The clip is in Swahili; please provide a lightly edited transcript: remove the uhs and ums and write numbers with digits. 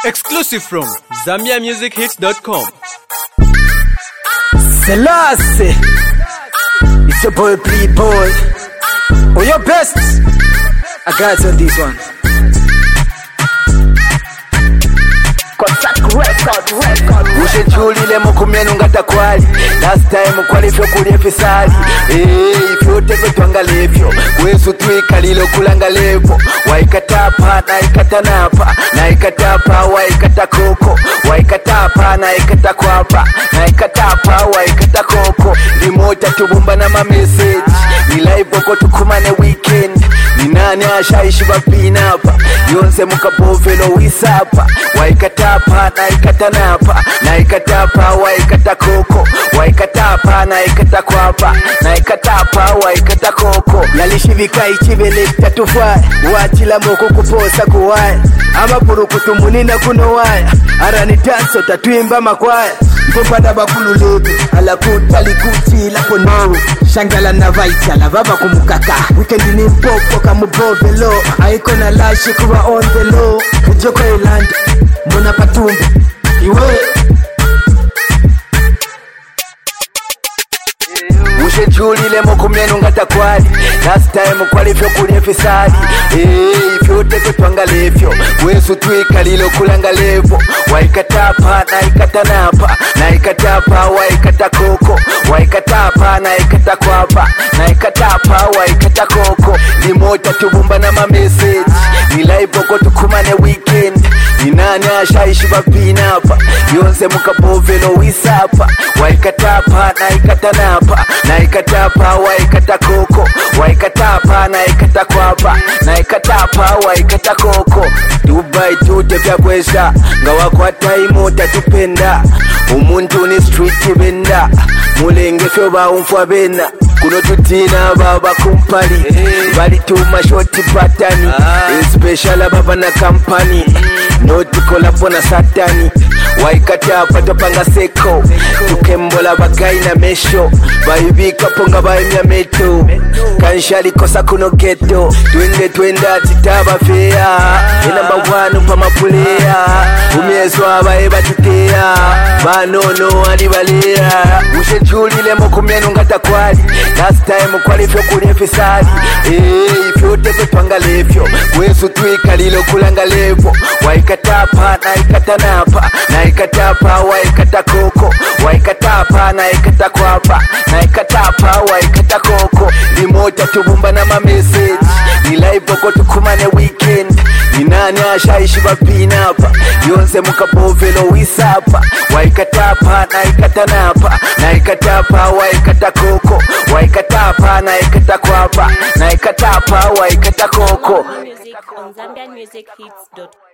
Exclusive from ZambiaMusicHits.com. Selassie, it's your boy Playboy. Oh, your best. I got on this one. Record. Ushechulile mukumenu ngata kwali. Last time kwali fyo kulie fisali. Ifyo teko tuanga lefyo. Kwesu tuika lilo kulanga lepo. Waikatapa na ikatanapa. Na ikatapa waikatakoko. Waikatapa na ikatakwapa. Na ikatapa waikatakoko. Limota tubumba na message. Ni live oko tukumane weekend. Ni nani ashaishi bapinapa. Yonse mukabovelo wisapa. Waikatapa na ikatanapa. Na ikatapa waikatakoko. Waikatapa na ikatakwapa. Na ikatapa waikatakoko. Yalishivika ichivele tatufaya. Wachila moko kuposa kuwaya. Ama purukutu munina kuno waya. Arani tanso tatuimba makwaya. Mpopada bakulu lebu. Alakuta likuti lako nao. Shangala na vaita la vava kumukaka. Weekend ni mpopo kamubovelo. Aiko na lashi kuwa on the low. Ujoko ilanda Muna patumbi Iwe Ushechulile mukumenu ngata kwali. Last time kwali fyo kulie fisali. Ifyo teko tuanga lefyo. Kwesu tuika lilo kulanga levo. Waikatapa na ikatanapa. Na ikatapa waikatakoko. Waikatapa na ikatakwapa. Na ikatapa waikatakoko. Limota tubumba na message. Ni live oko tukumane weekend. Ni nani ashaishi bapinapa. Yonse mukabovelo wisapa. Waikatapa na ikatanapa. Na ikatapa waikatakoko. Waikatapa na ikatakwapa. Na ikatapa waikatakoko. Dubai tute vya kwesa. Ngawakwata imota tupenda. Umuntu ni street benda. Mulenge fyo baumfwa bena. Kuno tutina baba kumpali. Bali tuma shoti patani. Special baba na company. Noti kolabo na satani. Waikatapa topanga seko. Tukembola bagai na mesho. Bayibika ponga baimya meto. Kanshali kosa kuno ghetto. Twenda titaba fea. Number one upa mapulea. Umiezwa baeba tutea. Banono alibalea. Ushechulile mukumenu ngata kwali. Last time kwali fyo kulie fisali. Ifyo teko tuanga lefyo. Kwesu tuika lilo kulanga levo. Waikatapa na ikatanapa. Na ikatapa waikatakoko. Waikatapa na ikatakwapa. Na ikatapa waikatakoko. Limota tubumba na message. Ni live oko tukumane weekend. Ni nani ashaishi bapinapa. Yonse mukabovelo wisapa. Waikatapa na ikatanapa. Na ikatapa waikatakoko. Waikatapa na ikatakwapa. Na ikatapa waikatakoko. Music on ZambiaMusicHits.com.